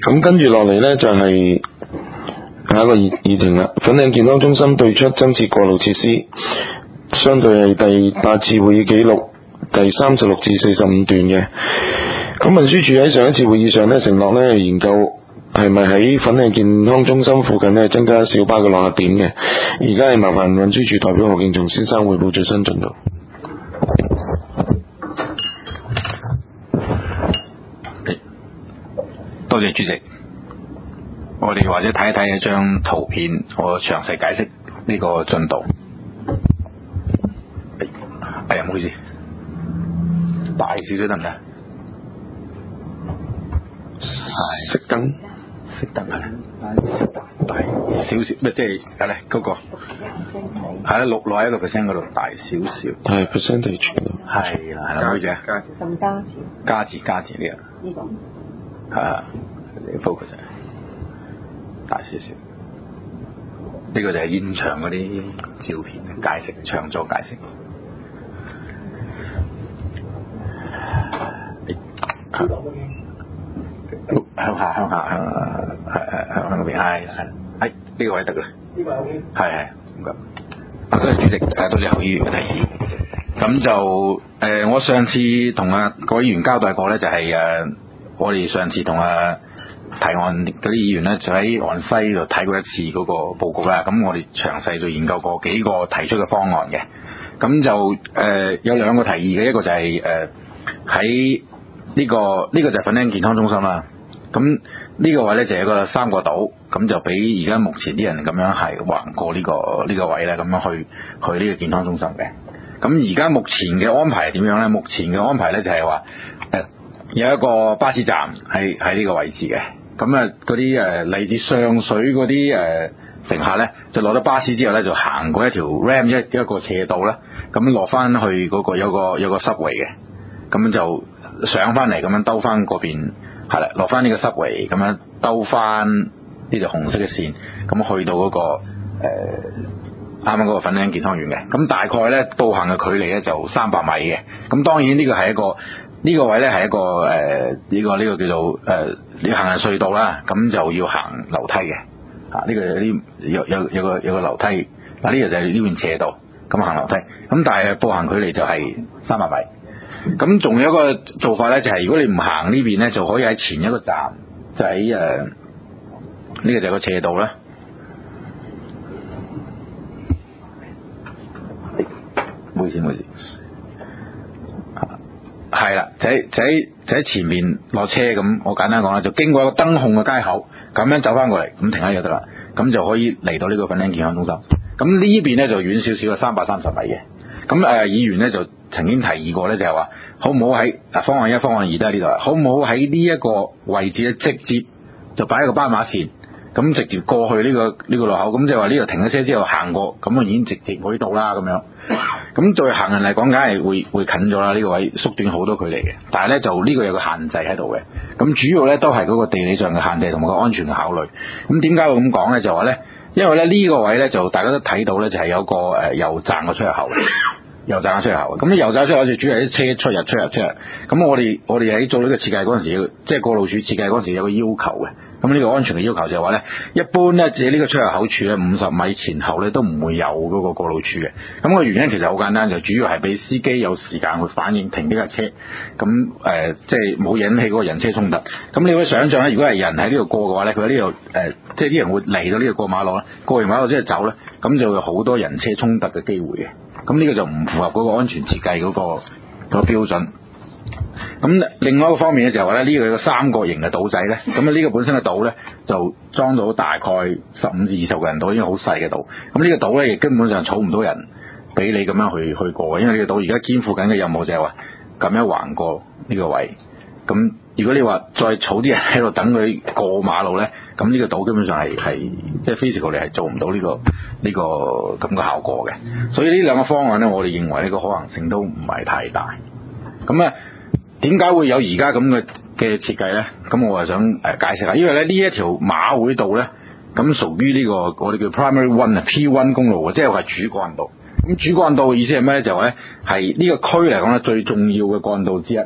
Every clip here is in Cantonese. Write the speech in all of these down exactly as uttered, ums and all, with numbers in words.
咁跟住落嚟呢，就係、是、下一個議議題啦。粉嶺健康中心對出增設過路設施，相對係第八次會議記錄第三十六至四十五段嘅。咁運輸署喺上一次會議上呢，承諾呢研究係咪喺粉嶺健康中心附近呢增加小巴嘅落客點嘅。而家係麻煩運輸署代表何敬松先生匯報最新進度。 多謝主席，我哋或者睇一睇一張圖片，我詳細解釋呢個進度。哎呀，唔好意思，大少少得唔得？係熄燈， 熄燈係啦，大少少，咩即係係咧嗰個係啦，六落喺一個 percent 嗰度大少少， 係 percentage 嗰度， 係啦係啦，唔好意思啊， 咁加字加字加字呢個呢個。 係啊，你 focus 大少少，呢、這個就係現場嗰啲照片嘅解釋，長咗解釋。向下向下向係係向向嗰邊係係係呢個位得㗎啦，呢個 OK 係係唔該。多謝主席，誒多謝侯議員嘅提議。咁就誒、呃，我上次同啊各位議員交代過咧，就係、是、誒。呃我哋上次同啊提案嗰啲議員咧，就喺岸西度睇過一次嗰個報告啦。咁我哋詳細就研究過幾個提出嘅方案嘅。咁就誒、呃、有兩個提議嘅，一個就係誒喺呢個呢、呢個就係粉嶺健康中心啦。咁呢個位咧就係一個三個島，咁就俾而家目前啲人咁樣係橫過呢、呢個呢、呢個位咧，咁樣去去呢個健康中心嘅。咁而家目前嘅安排係點樣咧？目前嘅安排咧就係話誒。有一個巴士站喺喺呢個位置嘅，咁啊嗰啲誒嚟自上水嗰啲誒乘客咧，就落咗巴士之後咧，就行過一條 ramp 一一個斜道啦，咁落翻去嗰個有個有個 subway 嘅，咁就上翻嚟咁樣兜翻嗰邊係啦，落翻呢個 subway 咁樣兜翻呢條紅色嘅線，咁去到嗰、嗰個啱啱嗰個粉嶺健康園嘅，咁大概咧步行嘅距離咧就三百米嘅，咁當然呢個係一個。呢個位咧係一個誒呢、呃這個呢、這個叫做誒你、呃、行人隧道啦，咁就要行樓梯嘅，啊呢、這個有啲有有有個有個樓梯，嗱、啊、呢、這個就係呢邊斜道，咁行樓梯，咁但係步行距離就係三百米，咁仲有一個做法咧就係、是、如果你唔行呢邊咧，就可以喺前一個站，就喺誒呢個就係個斜道啦，唔好意思唔好意思。係啦，就喺就喺就喺前面落車咁，我簡單講啦，就經過一個燈控嘅街口，咁樣走翻過嚟，咁停喺就得啦，咁就可以嚟到呢個粉嶺健康中心。咁呢邊咧就遠少少嘅，三百三十米嘅。咁誒、呃，議員咧就曾經提議過咧，就係話好唔好喺方案一、方案二都喺呢度，好唔好喺呢一個位置咧直接就擺一個斑馬線，咁直接過去呢、呢個呢、呢個路口，咁即係話呢度停咗車之後行過，咁啊已經直接可以到啦咁樣。咁對行人嚟講，梗係會會近咗啦，呢、呢個位縮短好多距離嘅。但係咧就呢個有個限制喺度嘅。咁主要咧都係嗰個地理上嘅限制同埋個安全嘅考慮。咁點解會咁講咧？就話咧，因為咧呢個位咧就大家都睇到咧，就係有個誒油站嘅出入口，油站嘅出入口。咁啲油站出入口就主要係啲車出入出入出入。咁我哋我哋喺做呢個設計嗰陣時，即係過路署設計嗰陣時有個要求嘅。咁呢個安全嘅要求就係話咧，一般咧自己呢個出入口處咧五十米前後咧都唔會有嗰個過路處嘅。咁個原因其實好簡單，就主要係俾司機有時間去反應停呢架車，咁誒即係冇引起嗰個人車衝突。咁你可以想象咧，如果係人喺呢度過嘅話咧，佢喺呢度誒，即係啲人會嚟到呢度過馬路咧，過完馬路之後走咧，咁就會有好多人車衝突嘅機會嘅。咁呢個就唔符合嗰個安全設計嗰個嗰個標準。咁另外一個方面咧就係話咧，呢個有個三角形嘅島仔咧，咁啊呢個本身嘅島咧就裝到大概十五至二十個人島，已經好細嘅島。咁呢個島咧亦根本上儲唔到人俾你咁樣去去過，因為呢個島而家肩負緊嘅任務就係話咁樣橫過呢個位。咁如果你話再儲啲人喺度等佢過馬路咧，咁呢個島基本上係係即係 physical 你係做唔到呢個呢個咁嘅效果嘅。所以呢兩個方案咧，我哋認為呢個可行性都唔係太大。咁啊。點解會有而家咁嘅嘅設計咧？咁我係想誒解釋下，因為咧呢一條馬會道咧，咁屬於呢個我哋叫 Primary One 啊 P 一 公路，即係話主幹道。咁主幹道嘅意思係咩咧？就係咧係呢個區嚟講咧最重要嘅幹道之一。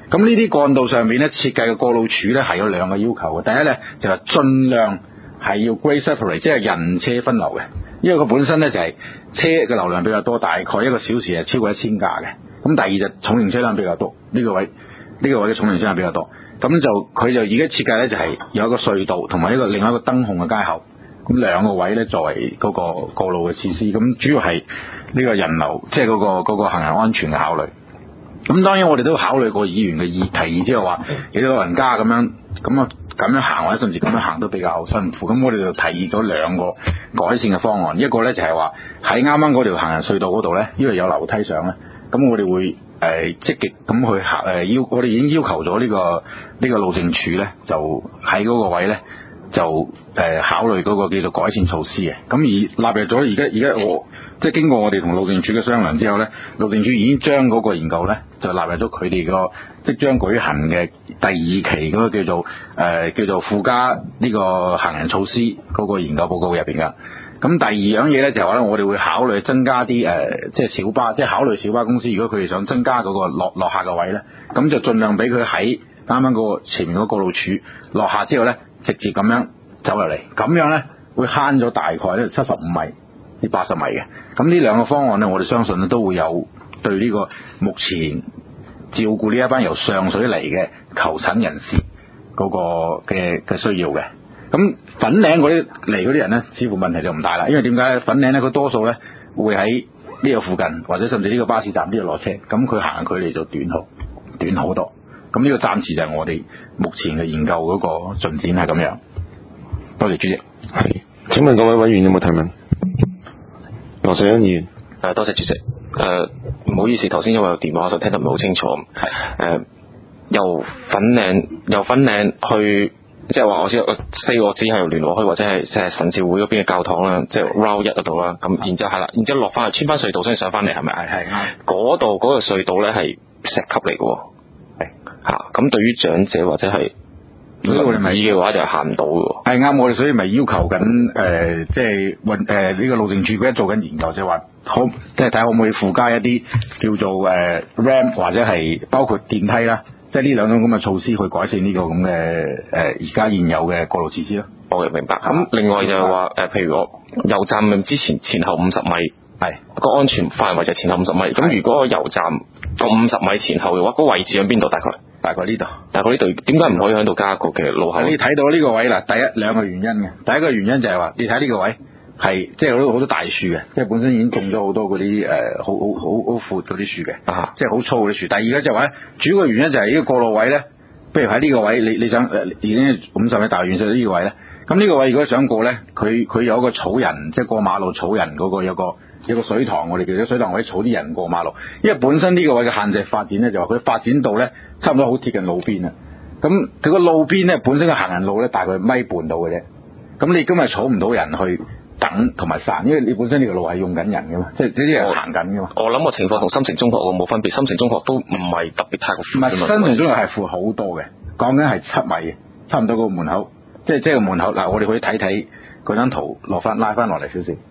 咁呢啲幹道上面咧設計嘅過路處咧係有兩個要求嘅。第一咧就係、是、盡量係要 grade separate， 即係人車分流嘅，因為佢本身咧就係、是、車嘅流量比較多，大概一個小時係超過一千架嘅。咁第二就重型車輛比較多，呢、這個位呢、這個位嘅重型車輛比較多。咁就佢就而家設計咧就係、是、有一個隧道同埋一個另外一個燈控嘅街口，咁兩個位咧作為嗰個過路嘅設施。咁主要係呢個人流，即係嗰個嗰、那個行人安全嘅考慮。咁當然我哋都考慮過議員嘅議提議，即係話有啲老人家咁樣咁啊咁樣行或者甚至咁樣行都比較辛苦。咁我哋就提議咗兩個改善嘅方案，一個咧就係話喺啱啱嗰條行人隧道嗰度咧，因為有樓梯上咧，咁我哋會誒、呃、積極咁去行誒要，我哋已經要求咗呢、這個呢、這個路政署咧，就喺嗰個位咧就誒、呃、考慮嗰個叫做改善措施嘅。咁而納入咗而家而家我即係經過我哋同路政署嘅商量之後咧，路政署已經將嗰個研究咧就納入咗佢哋個即將舉行嘅第二期嗰個叫做誒、呃、叫做附加呢個行人措施嗰個研究報告入邊噶。咁第二樣嘢咧就係話咧，我哋會考慮增加啲誒、呃、即係小巴，即係考慮小巴公司，如果佢哋想增加嗰個落落客嘅位咧，咁就盡量俾佢喺啱啱嗰個前面嗰個過路處落客之後咧，直接咁樣走入嚟，咁樣咧會慳咗大概咧七十五米至八十米嘅。咁呢兩個方案咧，我哋相信咧都會有對呢個目前照顧呢一班由上水嚟嘅求診人士嗰個嘅嘅需要嘅。咁粉嶺嗰啲嚟嗰啲人咧，似乎問題就唔大啦，因為點解粉嶺咧，佢多數咧會喺呢個附近，或者甚至呢個巴士站呢度落車，咁佢行嘅距離就短好短好多。咁呢個暫時就係我哋目前嘅研究嗰個進展係咁樣。多謝主席。 係，請問各位委員有冇提問？羅世恩議員。 誒，多謝主席。誒、呃，唔好意思，頭先因為有電話就聽得唔係好清楚。係。誒、呃，由粉嶺由粉嶺去。即係話我知四個只係由聯和墟或者係即係神召會嗰邊嘅教堂啦，即係 Route 一嗰度啦。咁然之後係啦，然之後落翻去穿翻隧道先上翻嚟，係咪？係係係。嗰度嗰個隧道咧係石級嚟嘅喎。係嚇。咁對於長者或者係輪椅嘅話就行唔到嘅喎。係啱，我哋所以咪要求緊誒，即係運誒呢個路政署佢一做緊研究，就係話可即係睇下可唔可以附加一啲叫做誒、呃、ramp 或者係包括電梯啦。即係呢兩種咁嘅措施去改善呢個咁嘅誒而家現有嘅過路設施咯。我明白。咁另外就係話誒，譬如我油站之前前後五十米，係個安全範圍就前後五十米。咁如果個油站個五十米前後嘅話，個位置喺邊度？大概大概呢度。大概呢度點解唔可以喺度加一個嘅路口？你睇到呢個位啦，第一兩個原因嘅。第一個原因就係話，你睇呢個位係即係好多好多大樹嘅，即係本身已經種咗好多嗰啲誒好好好好闊嗰啲樹嘅，啊，即係好粗嗰啲樹。第二咧就係話咧，主要嘅原因就係呢個過路位咧，譬如喺呢個位，你你想誒已經五十米大元素呢個位咧，咁呢個位如果想過咧，佢佢有一個草人，即係過馬路草人嗰個有個有個水塘，我哋叫做水塘位草啲人過馬路。因為本身呢個位嘅限制發展咧，就話佢發展到咧差唔多好貼近路邊啊。咁佢個路邊咧本身嘅行人路咧大概米半到嘅啫。咁你今日儲唔到人去等同埋散，因為你本身呢條路係用緊人嘅嘛，即係呢啲人行緊嘅嘛。我諗個情況同深城中學個冇分別，深城中學都唔係特別太過闊。唔係，深城中學係闊好多嘅，講緊係七米，差唔多個門口，即係即係個門口嗱，我哋可以睇睇嗰張圖落翻拉翻落嚟少少。誒、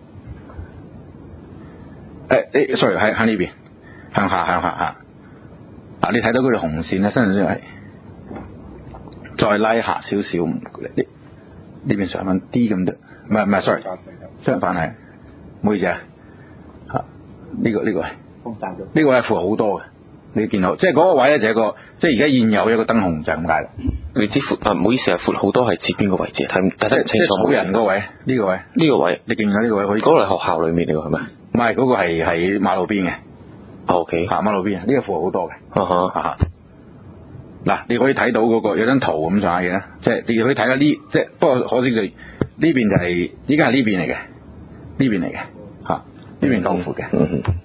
欸、誒 ，sorry 喺喺呢邊向下向下嚇。嗱，你睇到嗰條紅線咧，深城中學係再拉下少少，呢呢邊上翻啲咁多。唔係唔係 sorry， 相反係，唔好意思啊，嚇、這、呢個呢、這個係，呢、這個係闊好多嘅，你見到，即係嗰個位咧就係一個，即係而家現有一個燈紅就係咁解啦。你知闊啊？唔好意思啊，闊好多係指邊個位置？睇睇得清楚。即係冇人嗰位，呢、這個位，呢、這個位，你見唔見到呢個位？可以。嗰個係學校裡面嚟㗎，係咪？唔係，嗰、那個係喺馬路邊嘅。O K。嚇，馬路邊啊，呢、這個闊好多嘅。啊哈。啊嗱，你可以睇到嗰、那個有張圖咁上下嘅，即係你可以睇下呢，即係不過可惜就。呢邊就係依家係呢邊嚟嘅，呢邊嚟嘅嚇，呢邊夠闊嘅。嗯嗯，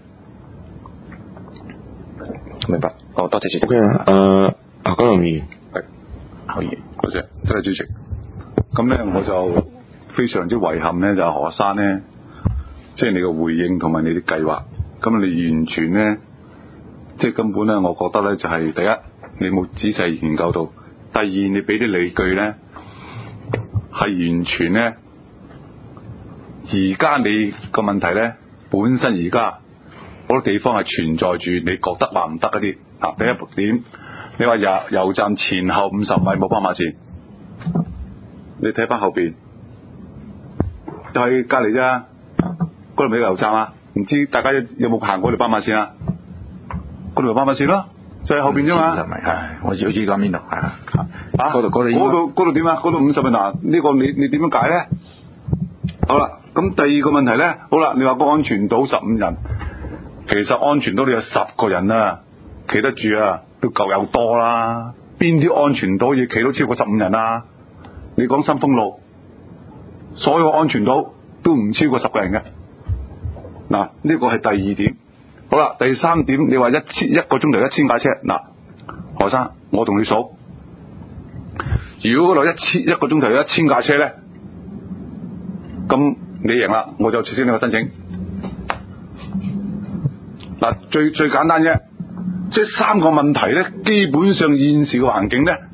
明白。哦，多謝主席。 O K 啊，誒，阿江龍議員係可以，多謝，多謝主席。咁咧，我就非常之遺憾咧，就何生咧，即係你嘅回應同埋你啲計劃，咁你完全咧，即係根本咧，我覺得咧就係第一，你冇仔細研究到；第二，你俾啲理據咧。係完全咧，而家你個問題咧，本身而家好多地方係存在住你覺得話唔得嗰啲啊。第一點， 你話油油站前後五十米冇斑馬線，你睇翻後邊，就係隔離啫。嗰度咪有油站啊？唔知大家有冇行過條斑馬線啊？嗰度斑馬線咯，就喺後邊啫嘛。 係咪？係，我知知講邊度係啊？ 啊， 嗰度嗰度嗰度嗰度點啊？嗰度五十米嗱，呢個你你點樣解咧？好啦，咁第二個問題咧，好啦，你話個安全島十五人，其實安全島你有十個人啊，企得住啊，都夠有多啦。邊啲安全島要企到超過十五人啊？你講新豐路，所有安全島都唔超過十個人嘅。嗱，呢個係第二點。好啦，第三點，你話一千一個鐘頭一千架車，嗱，何生，我同你數。如果嗰度一千一個鐘頭有一千架車咧，咁你贏啦，我就取消你個申請。嗱，最最簡單啫，即係三個問題咧，基本上現時嘅環境咧，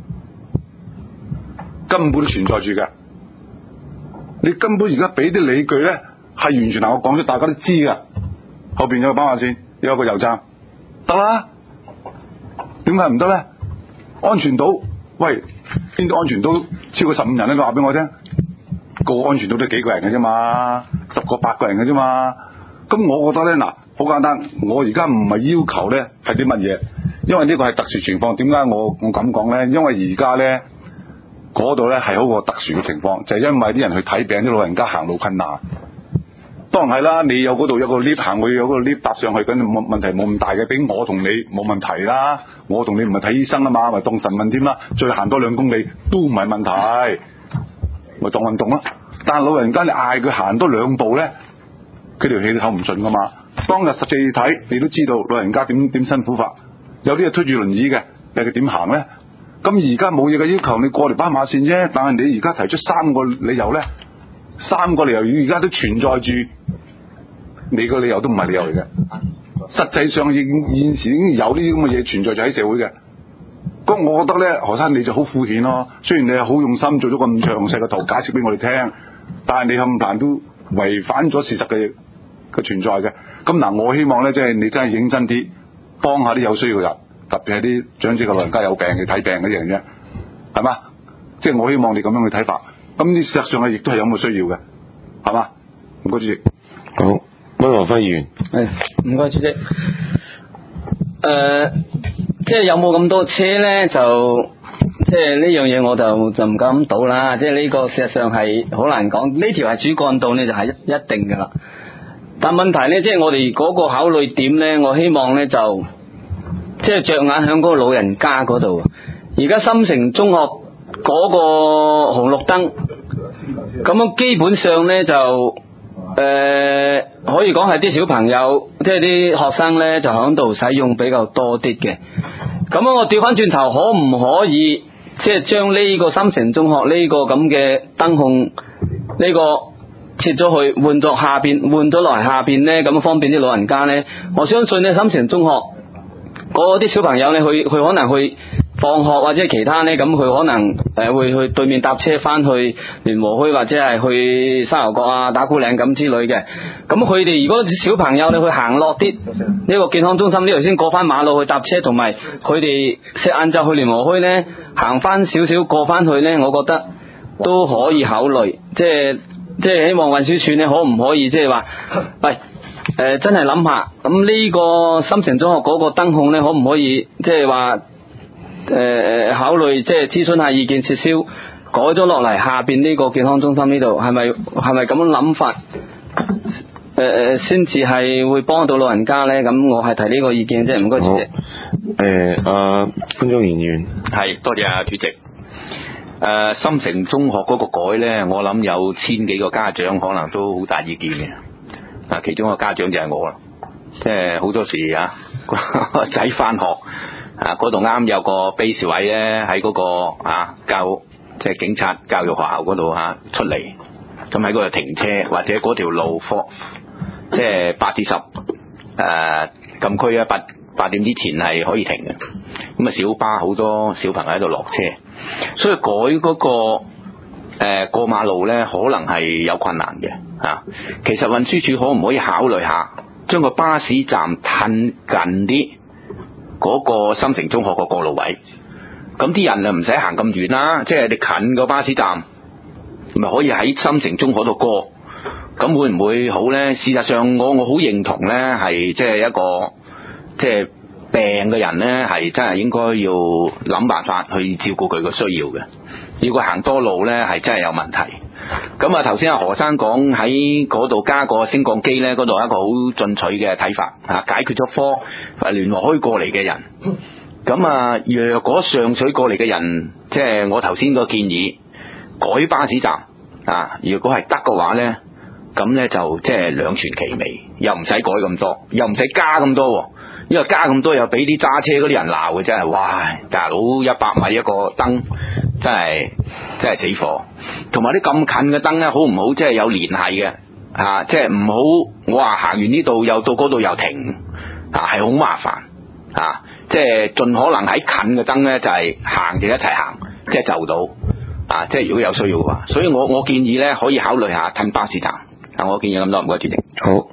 根本都存在住嘅。你根本而家俾啲理據咧，係完全能夠講出，大家都知㗎。後邊有個斑馬線，有個油站，得啦。點解唔得咧？安全島，喂，邊啲安全島超過十五人咧？你話俾我聽，個安全島都幾個人嘅啫嘛，十個八個人嘅啫嘛。咁我覺得咧，嗱，好簡單，我而家唔係要求咧係啲乜嘢，因為呢個係特殊情況。點解我我咁講咧？因為而家咧嗰度咧係好個特殊嘅情況，就係、是、因為啲人去睇病，啲老人家行路困難。當然係啦，你有嗰度有個 lift 行，去有個 lift 搭上去，咁冇問題冇咁大嘅。俾我同你冇問題啦，我同你唔係睇醫生啊嘛，咪當神問添啦。再行多兩公里都唔係問題，咪當運動啦。但係老人家你嗌佢行多兩步咧，佢條氣都唞唔順噶嘛。當日實際睇，你都知道老人家點點辛苦法。有啲係推住輪椅嘅，你佢點行咧？咁而家冇嘢嘅要求，你過嚟斑馬線啫。但係你而家提出三個理由咧，三個理由而家都存在住。你個理由都唔係理由嚟嘅，實際上現現時已經有呢啲咁嘅嘢存在咗喺社會嘅。咁我覺得咧，何生你就好敷衍咯。雖然你係好用心做咗咁詳細嘅圖解釋俾我哋聽，但係你冚唪唥都違反咗事實嘅嘅存在嘅。咁嗱，我希望咧，即係你真係認真啲，幫下啲有需要嘅人，特別係啲長者嘅老人家有病嘅睇病嗰啲人啫，係嘛？即係我希望你咁樣去睇法。咁呢事實上係亦都係有咁嘅需要嘅，係嘛？唔該主席。 好。溫和輝議員， 係唔該主席。誒、呃，即係有冇咁多車咧？就即係呢樣嘢，我就就唔敢賭啦。即係呢個事實上係好難講。呢條係主幹道咧，就係一一定噶啦。但問題咧，即係我哋嗰個考慮點咧，我希望咧就即係着眼響嗰個老人家嗰度。而家深城中學嗰個紅綠燈，咁樣基本上咧就。誒、呃，可以講係啲小朋友，即係啲學生咧，就響度使用比較多啲嘅。咁我調翻轉頭，可唔可以即係將呢個深城中學呢個咁嘅燈控呢個切咗去，換咗下邊，換咗落嚟下邊咧，咁方便啲老人家咧？我相信咧，深城中學嗰啲小朋友咧，佢佢可能去放學或者其他咧，咁佢可能誒會去對面搭車翻去聯和墟或者係去沙頭角啊、打鼓嶺咁之類嘅。咁佢哋如果小朋友你去行落啲呢個健康中心呢度先過翻馬路去搭車，同埋佢哋食晏晝去聯和墟咧，行翻少少過翻去咧，我覺得都可以考慮。即係即係希望運輸署咧，可唔可以即係話喂誒、呃、真係諗下，咁呢個深城中學嗰個燈控咧，可唔可以即係話？誒誒，考慮即係諮詢下意見，撤銷改咗落嚟下邊呢個健康中心呢度，係咪係咪咁樣諗法？誒、呃、誒，先至係會幫到老人家咧。咁我係提呢個意見啫，唔該主席。 誒，阿潘忠賢議員， 係多謝啊主席。誒、呃，深城中學嗰個改咧，我諗有千幾個家長可能都好大意見嘅。啊，其中一個家長就係我啦，即係好多時啊，個仔翻學。啊！嗰度啱有個 base 位咧，喺嗰、那個啊教即係警察教育學校嗰度嚇出嚟，咁喺嗰度停車，或者嗰條路課即係八至十誒禁區啊，八八點之前係可以停嘅。咁啊，小巴好多小朋友喺度落車，所以改嗰、那個誒、呃、過馬路咧，可能係有困難嘅嚇、啊。其實運輸署可唔可以考慮下將個巴士站褪近啲？ 嗰個深城中學個過路位，咁啲人啊唔使行咁遠啦，即係你近個巴士站，咪可以喺深城中學度過，咁會唔會好呢？事實上我我好認同呢，係即係一個即係病嘅人呢，係真係應該要諗辦法去照顧佢個需要嘅。如果行多路呢，係真係有問題。咁啊，頭先阿何生講喺嗰度加個升降機呢，嗰度一個好進取嘅睇法啊，解決咗科聯和墟過嚟嘅人。咁啊，若果上水過嚟嘅人，即係我頭先個建議改巴士站啊，如果係得嘅話呢，咁呢就即係兩全其美，又唔使改咁多，又唔使加咁多，因為加咁多又俾啲揸車嗰啲人鬧嘅，真係哇！大佬一百米一個燈，真係真係死火。同埋啲咁近嘅燈呢，好唔好？即係有聯繫嘅啊，即係唔好我話行完呢度又到嗰度又停啊，係好麻煩啊！即係盡可能喺近嘅燈呢，就係行就一齊行，即係就到啊！即係如果有需要嘅話，所以我我建議呢，可以考慮下褪巴士站。啊，我建議咁多，唔該主席。 好，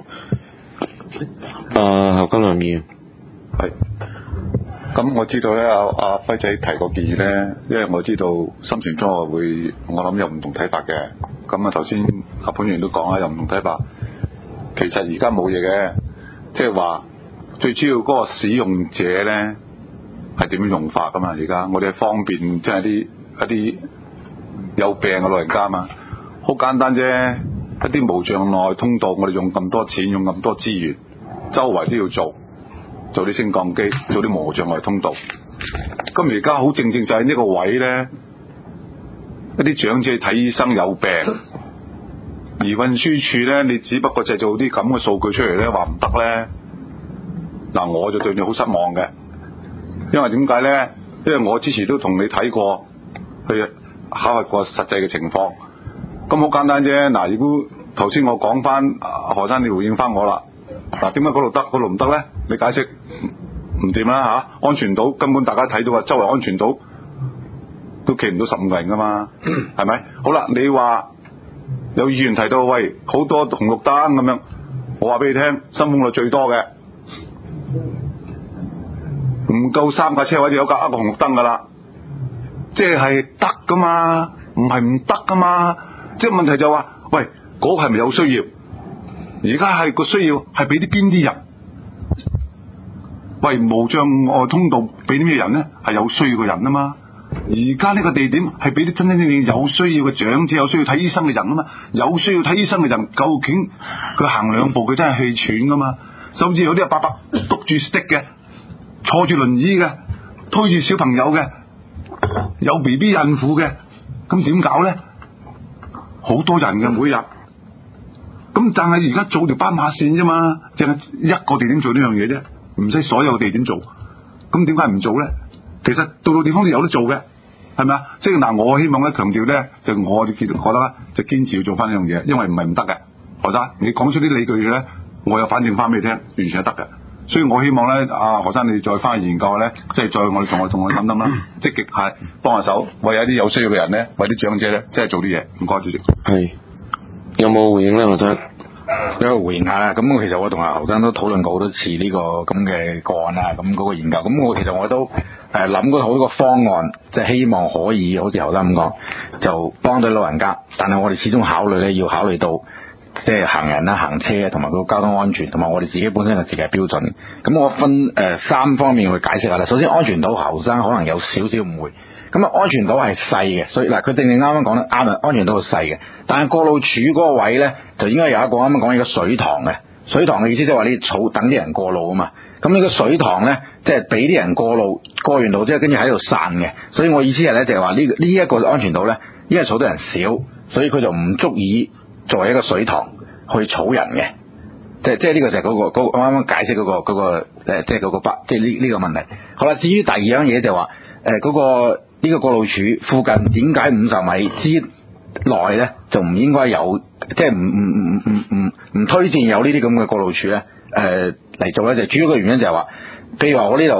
啊侯金良議員。 係，咁我知道咧，阿阿輝仔提個建議咧，因為我知道深城中學會，我諗有唔同睇法嘅。咁啊，頭先阿潘員都講啦，有唔同睇法。其實而家冇嘢嘅，即係話最主要嗰個使用者咧係點樣用法噶嘛？而家我哋係方便，即係啲一啲有病嘅老人家嘛，好簡單啫。一啲無障礙通道，我哋用咁多錢，用咁多資源，周圍都要做。做啲升降機，做啲無障礙通道。咁而家好正正就喺呢個位呢，一啲長者睇醫生有病，而運輸署呢，你只不過製造啲咁嘅數據出嚟呢，話唔得呢。嗱，我就對你好失望嘅，因為點解呢？因為我之前都同你睇過，去考核過實際嘅情況。咁好簡單啫。嗱，如果頭先我講翻何生，你回應翻我啦。嗱，點解嗰度得，嗰度唔得呢？你解釋唔掂啦嚇，安全島根本大家睇到啊，周圍安全島都企唔到十五個人噶嘛，係咪？好啦，你話有議員提到，喂，好多紅綠燈咁樣，我話俾你聽，新豐路最多嘅，唔夠三架車位就有架一個紅綠燈噶啦，即係得噶嘛，唔係唔得噶嘛，即係問題就話，喂，嗰個係咪有需要？而家係個需要係俾啲邊啲人？喂，無障礙通道俾啲咩人呢？係有需要嘅人啊嘛。而家呢個地點係俾啲真真正正有需要嘅長者，有需要睇醫生嘅人啊嘛。有需要睇醫生嘅人，究竟佢行兩步佢真係氣喘噶嘛？甚至有啲阿伯伯篤住 stick 嘅，坐住輪椅嘅，推住小朋友嘅，有 B B 孕婦嘅，咁點搞呢？好多人嘅每日。咁但係而家做條斑馬線啫嘛，淨係一個地點做呢樣嘢啫，唔使所有地點做。咁點解唔做咧？其實到到地方都有得做嘅，係咪啊？即係嗱，我希望咧強調咧，就我哋覺得咧，就堅持要做翻呢樣嘢，因為唔係唔得嘅。何生，你講出啲理據咧，我又反證翻俾你聽，完全係得嘅。所以我希望咧，阿何生你再翻去研究咧，即係再我哋同我同我諗諗啦，積極係幫下手，為一啲有需要嘅人咧，為啲長者咧，即係做啲嘢。唔該，主席。 係。有冇回應咧？何生， 有個回應下啦。咁我其實我同阿何生都討論過好多次呢個咁嘅個案啦，咁嗰個研究。咁我其實我都誒諗過好多個方案，即係希望可以好似何生咁講，就幫到老人家。但係我哋始終考慮咧，要考慮到即係行人啦、行車同埋個交通安全，同埋我哋自己本身嘅自己標準。咁我分誒、呃、三方面去解釋下啦。首先，安全島何生可能有少少誤會。咁啊，安全島係細嘅，所以嗱，佢正正啱啱講得啱啊，安全島係細嘅。但係過路處嗰個位咧，就應該有一個啱啱講嘅水塘嘅。水塘嘅意思即係話你草等啲人過路啊嘛。咁呢個水塘咧，即係俾啲人過路，過完路之後跟住喺度散嘅。所以我意思係咧，就係話呢呢一個安全島咧，因為草多人少，所以佢就唔足以作為一個水塘去儲人嘅。即係即係呢個就係嗰、嗰個嗰個啱啱解釋嗰、嗰個嗰、嗰個誒，即係嗰個北，即係呢呢個問題。好啦，至於第二樣嘢就係話誒嗰個。呢個過路處附近點解五十米之內咧就唔應該有，即係唔唔唔唔唔唔推薦有呢啲咁嘅過路處咧？誒、呃、嚟做咧，就主要嘅原因就係話，譬如話我呢度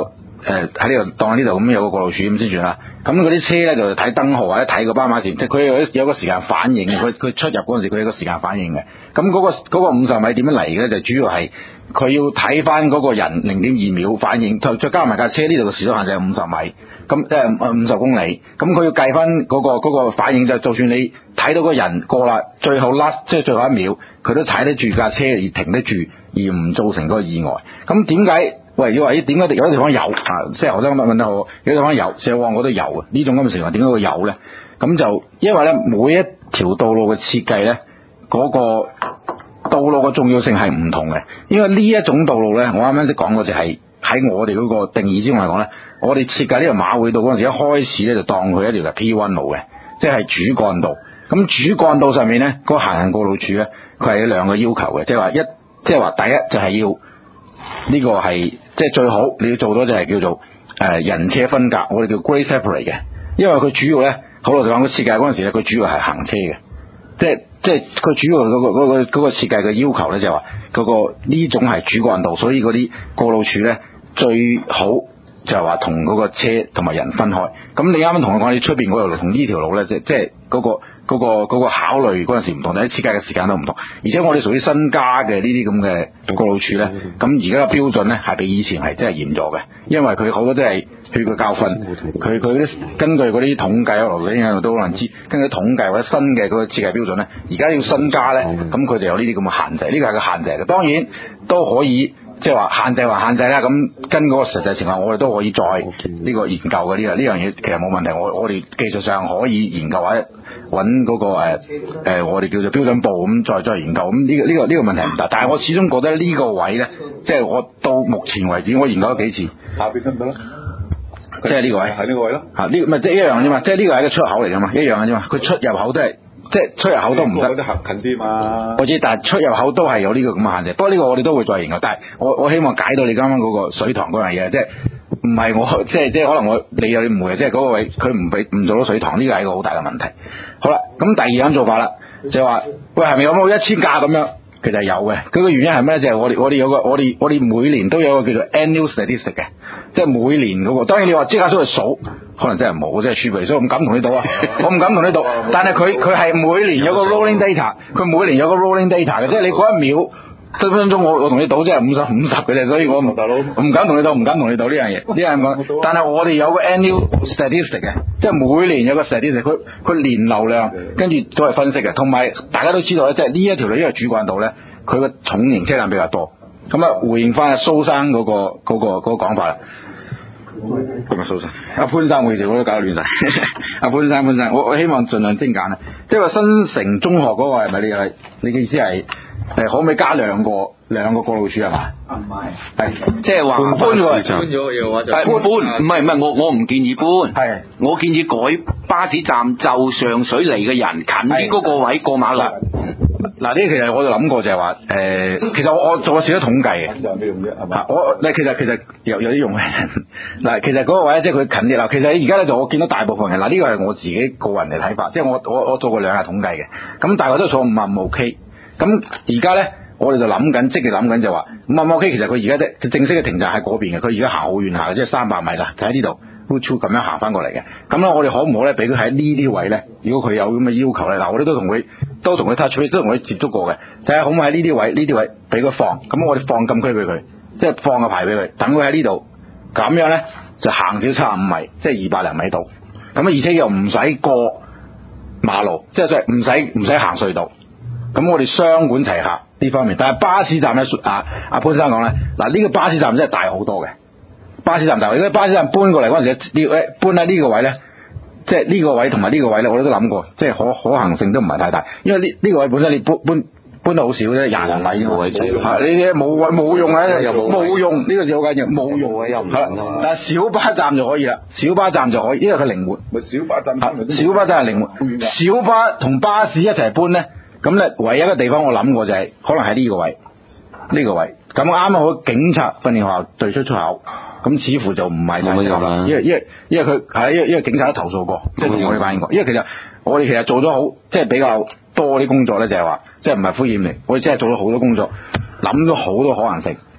誒喺呢度當呢度咁有個過路柱咁先算啦。咁嗰啲車咧就睇燈號或者睇個斑馬線，即係佢有有個時間反應嘅，佢佢出入嗰陣時佢有個時間反應嘅。咁嗰、嗰個嗰、嗰個五十米點樣嚟嘅咧？就主要係佢要睇翻嗰個人零點二秒反應，再再加埋架車呢度嘅時速限制係五十米，咁即係五十公里。咁佢要計翻嗰個嗰、嗰個反應，就就算你睇到個人過啦，最後 last 即係最後一秒，佢都踩得住架車而停得住，而唔造成嗰個意外。咁點解？喂，要話咦？點解有啲地方有啊？即係學生咁問得好，有啲地方有，石旺我都有啊。呢種咁嘅情況點解會有咧？咁就因為咧每一條道路嘅設計咧，嗰、嗰個道路嘅重要性係唔同嘅。因為呢一種道路咧，我啱啱先講過就係喺我哋嗰個定義之外嚟講咧，我哋設計呢條馬會道嗰陣時，一開始咧就當佢一條係 P 一 路嘅，即係主幹道。咁主幹道上面咧，嗰、嗰個行人過路處咧，佢係有兩個要求嘅，即係話一，即係話第一就係要呢、呢個係。即係最好你要做到就係叫做誒、呃、人車分隔，我哋叫 grade separate 嘅，因為佢主要咧好老實講，佢設計嗰陣時咧，佢主要係行車嘅，即係即係佢主要嗰、嗰個嗰、嗰個嗰、嗰個設計嘅要求咧就係話嗰個呢種係主幹道，所以嗰啲過路處咧最好就係話同嗰個車同埋人分開。咁你啱啱同我講，你出邊嗰條路同呢條路咧，即即係嗰個。嗰、嗰個嗰、嗰個考慮嗰陣時唔同，但係設計嘅時間都唔同，而且我哋屬於新加嘅呢啲咁嘅過路處咧，咁而家嘅標準咧係比以前係真係嚴咗嘅，因為佢好多都係血嘅教訓，佢佢啲根據嗰啲統計，我哋呢都可能知，根據統計或者新嘅嗰個設計標準咧，而家要新加咧，咁佢就有呢啲咁嘅限制，呢個係個限制嚟嘅，當然都可以。即係話限制還限制啦，咁跟嗰個實際情況，我哋都可以再呢個研究嘅呢個呢樣嘢，其實冇問題。我我哋技術上可以研究或者揾嗰個誒、呃呃、我哋叫做標準部咁再再研究。咁呢個呢個呢個問題唔大，但係我始終覺得呢個位咧，即係我到目前為止我研究咗幾次， 下邊得唔得咧？ 即係呢個位， 喺呢個位咯。 嚇呢咪即係一樣啫嘛，即係呢個係一個出口嚟㗎嘛，一樣嘅啫嘛。佢出入口都係。即係出入口都唔得， 嗰啲行近啲嘛。 我知，但係出入口都係有呢個咁嘅限制。不過呢個我哋都會再研究。但係我我希望解到你啱啱嗰個水塘嗰樣嘢，即係唔係我即係即係可能我你有啲誤會，即係嗰個位佢唔俾唔做到水塘，呢個係一個好大嘅問題。好啦，咁第二樣做法啦，就係話喂係咪有冇一千架咁樣？其實有嘅，佢個原因係咩？就係、是、我哋我哋有個我哋我哋每年都有個叫做 annual statistic 嘅，即係每年嗰、那個。當然你話即刻出去數，可能真係冇，真係儲備，所以我唔敢同你賭啊，我唔敢同你賭。但係佢佢係每年有個 rolling data，佢每年有個 rolling data 嘅，即係你嗰一秒分分鐘我我同你賭即係五十五十嘅啫，所以我唔大佬唔敢同你賭，唔敢同你賭呢樣嘢，呢樣講。但係我哋有個 annual statistic 嘅，即係每年有個 statistic，佢佢年流量跟住都係分析嘅，同埋大家都知道咧，即係呢一條路因為主幹道咧，佢個重型車輛比較多，咁啊回應翻阿蘇生嗰、嗰個嗰、嗰個嗰、嗰個講法啦。咁啊蘇生，阿潘生每條我都搞亂晒。阿潘生潘生，我我希望盡量精簡啊，即係話新城中學嗰個係咪你係你嘅意思係？誒，可唔可以加兩個兩個過路處係嘛？啊唔係，係即係話搬咗，搬咗嘅話就係搬，唔係唔係，我我唔建議搬，係我建議改巴士站就上水嚟嘅人近啲嗰個位過馬路。嗱呢，其實我就諗過就係話，誒，其實我我做過少少統計嘅，有咩用啫？係嘛？我嗱，其實其實有有啲用嘅。嗱，其實嗰個位即係佢近啲啦。其實而家咧就我見到大部分人，嗱呢個係我自己個人嘅睇法，即係我我我做過兩日統計嘅，咁大概都坐五萬五 K。咁而家咧，我哋就諗緊，積極諗緊就話，五萬五 K 其實佢而家咧，佢正式嘅停站喺嗰邊嘅，佢而家行好遠下嘅，即係三百米啦，就喺呢度，好似咁樣行翻過嚟嘅。咁咧，我哋可唔可咧，俾佢喺呢啲位咧？如果佢有咁嘅要求咧，嗱，我哋都同佢都同佢 touch，都同佢接觸過嘅，睇下可唔可以喺呢啲位，呢啲位俾佢放。咁我哋放禁區俾佢，即係放個牌俾佢，等佢喺呢度，咁樣咧就行少七十五米，即係二百零米度。咁啊，而且又唔使過馬路，即係唔使唔使行隧道。咁我哋雙管齊下呢方面，但係巴士站咧，阿阿潘生講咧，嗱呢個巴士站真係大好多嘅。巴士站大，如果巴士站搬過嚟嗰陣時，呢誒搬喺呢個位咧，即係呢個位同埋呢個位咧，我哋都諗過，即係可可行性都唔係太大，因為呢呢個位本身你搬搬搬得好少啫，廿零米個位啫，係你啲冇位冇用啊，冇用呢個字好緊要，冇用啊又唔係，但係小巴站就可以啦，小巴站就可以，因為佢靈活。咪小巴站，小巴站係靈活，小巴同巴士一齊搬咧。咁咧，唯一一個地方我諗過就係、是、可能喺呢個位，呢、這個位咁啱啱好警察訓練學校對出出口，咁似乎就唔係太適合啦。因為因為因為佢係因為因為警察都投訴過，即係同我哋反映過。因為其實我哋其實做咗好，即係比較多啲工作咧，就係話即係唔係敷衍你，我哋真係做咗好多工作，諗咗好多可能性。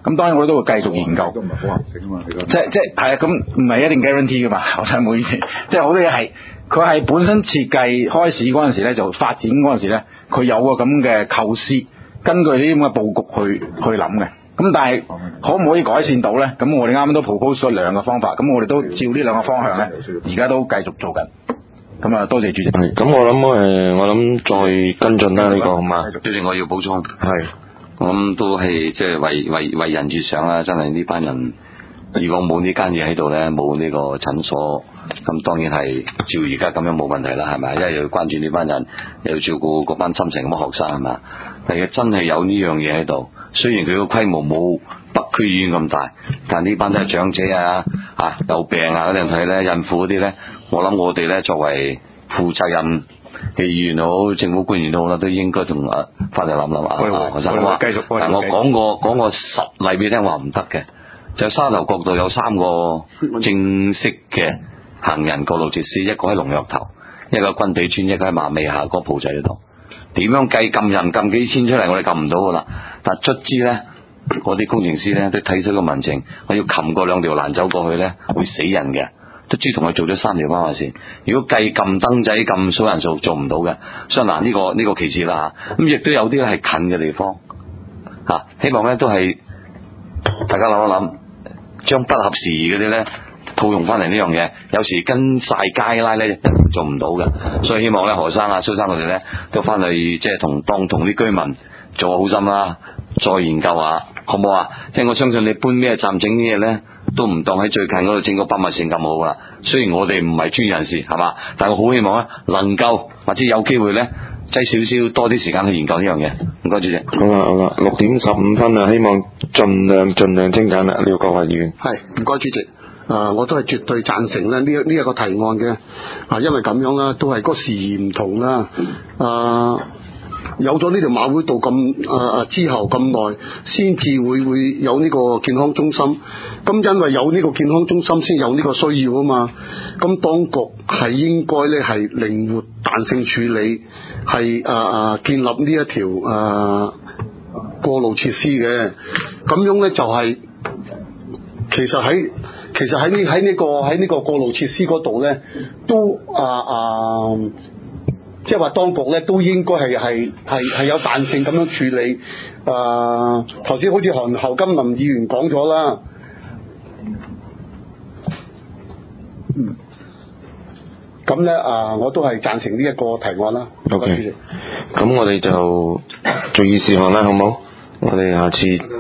咁當然我哋都會繼續研究。 都唔係可行性啊嘛，你講即即係啊，咁唔係一定 guarantee 噶嘛，我真係唔好意思。即係好多嘢係佢係本身設計開始嗰陣時咧，就發展嗰陣時咧，佢有個咁嘅構思，根據呢啲咁嘅佈局去去諗嘅。咁但係可唔可以改善到咧？咁我哋啱啱都 propose 咗兩個方法，咁我哋都照呢兩個方向咧，而家都繼續做緊。咁啊，多謝主席。 係，咁我諗誒，我諗再跟進啦呢個好嘛？ 主席，我要補充， 係， 我諗都係即係為為為人設想啦，真係呢班人，如果冇呢間嘢喺度咧，冇呢個診所，咁當然係照而家咁樣冇問題啦，係咪？因為要關注呢班人，又要照顧嗰班心情咁嘅學生係嘛？但係真係有呢樣嘢喺度，雖然佢個規模冇北區醫院咁大，但呢班都係長者啊，啊有病啊嗰啲人睇咧，孕婦嗰啲咧，我諗我哋咧作為負責任嘅議員好，政府官員都好啦，都應該同啊翻嚟諗諗啊，學生話，但係我講個講個實例俾你聽話唔得嘅，就沙頭角度有三個正式嘅行人過路設施，一個喺龍躍頭，一個喺軍地村，一個喺馬尾下嗰個鋪仔嗰度。點樣計撳人撳幾千出嚟，我哋撳唔到噶啦。但卒之咧，嗰啲工程師咧都睇出個民情，我要擒過兩條欄走過去咧，會死人嘅。卒之同佢做咗三條斑馬線。如果計撳燈仔撳數人數做唔到嘅，所以嗱呢個呢、這個其次啦嚇。咁亦都有啲咧係近嘅地方嚇、啊，希望咧都係大家諗一諗，將不合時宜嗰啲咧套用翻嚟呢樣嘢。有時跟晒街拉咧做唔到嘅，所以希望咧何生啊、蘇生佢哋咧都翻去即係同當同啲居民做個好心啦，再研究下好唔好啊？即係我相信你搬咩站整啲嘢咧，都唔當喺最近嗰度整個斑馬線咁好啦。雖然我哋唔係專業人士係嘛，但係我好希望咧能夠或者有機會咧擠少少多啲時間去研究呢樣嘢。唔該主席。 好啦好啦，六點十五分啊，希望盡量盡量精簡啦，廖國華議員。 係，唔該主席。誒、呃，我都係絕對贊成咧呢一呢一個提案嘅，啊，因為咁樣啦，都係個時宜唔同啦。誒、呃，有咗呢條馬會道咁誒誒之後咁耐，先至會會有呢個健康中心。咁因為有呢個健康中心，先有呢個需要啊嘛。咁當局係應該咧係靈活彈性處理，係誒誒建立呢一條誒、呃、過路設施嘅。咁樣咧就係、是、其實喺其實喺呢喺呢個喺呢個過路設施嗰度咧，都啊啊，即係話當局咧都應該係係係係有彈性咁樣處理。啊，頭先好似韓侯金林議員講咗啦，嗯，咁咧啊，我都係贊成呢一個提案啦。 O K，咁我哋就注意事項啦，好唔好？我哋下次